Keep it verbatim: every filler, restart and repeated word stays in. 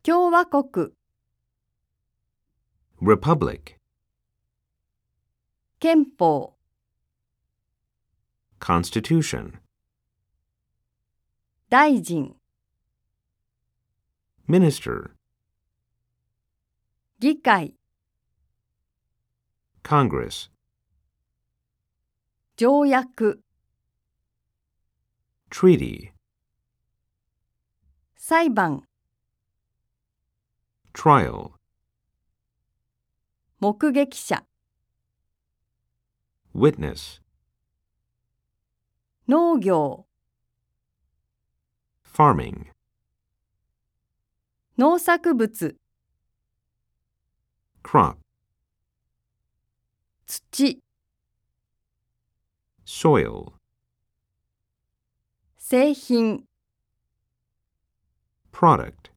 共和国、 Republic, 憲法、 Constitution, 大臣、 Minister, 議会、 Congress, 条約、 Treaty, 裁判、 Trial, 目撃者、 Witness, 農業、 Farming, 農作物、 Crop, 土、 Soil, 製品、 Product.